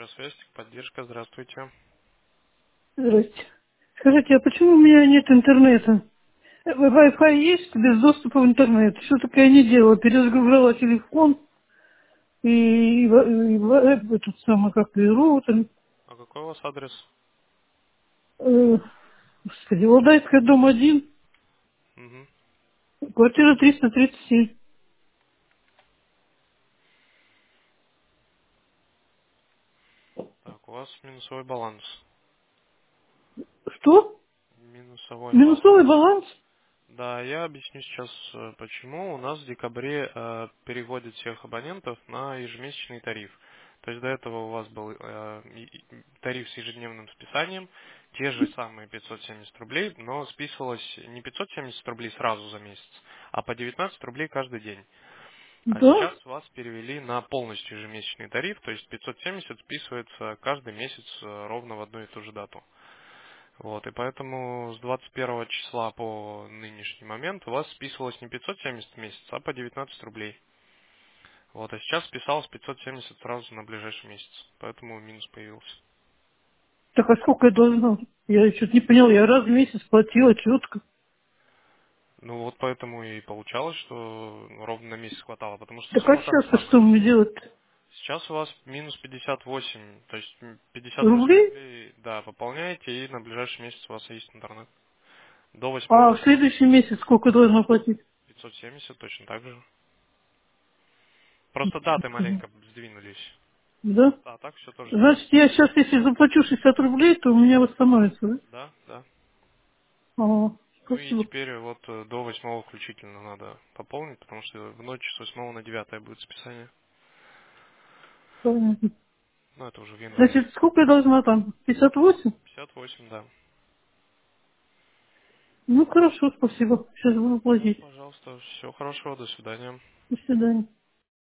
Миросвязь, поддержка, здравствуйте. Здрасте. Скажите, а почему у меня нет интернета? Wi-Fi есть без доступа в интернет. Что-то я не делала. Перезагружала телефон этот самый, как и роутер. А какой у вас адрес? Э, Господи, Валдайская, дом 1, Мгм. квартира 337. Так, у вас минусовой баланс. Что? Минусовой баланс. Минусовый баланс? Да, я объясню сейчас, почему. У нас в декабре переводят всех абонентов на ежемесячный тариф. То есть до этого у вас был тариф с ежедневным списанием, те же самые 570 рублей, но списывалось не 570 рублей сразу за месяц, а по 19 рублей каждый день. А Да. сейчас вас перевели на полностью ежемесячный тариф, то есть 570 списывается каждый месяц ровно в одну и ту же дату. Вот, и поэтому с 21 числа по нынешний момент у вас списывалось не 570 в месяц, а по 19 рублей. Вот, а сейчас списалось 570 сразу на ближайший месяц, поэтому минус появился. Так а сколько я должна? Я что-то не поняла. Я раз в месяц платила четко. Ну вот поэтому и получалось, что ровно на месяц хватало, потому что Так а сумма та же сейчас-то самая. что мне делать? Сейчас у вас минус 58, то есть 58 Рублей? рублей, да, пополняете, и на ближайший месяц у вас есть интернет. До А 8 в следующий месяц сколько должна платить? 570 точно так же. Просто даты маленько сдвинулись. Да? А так все то же самое. Значит, я сейчас, если заплачу 60 рублей, то у меня восстановится, да? Да, да. Ага, Ну и спасибо. теперь вот до 8 включительно надо пополнить, потому что в ночь с 8 на 9 будет списание. Понятно. Ну это уже в январе. Значит, сколько я должна там? 58? 58, да. Ну, хорошо, спасибо. Сейчас буду Ну, платить. пожалуйста, всего хорошего, до свидания. До свидания.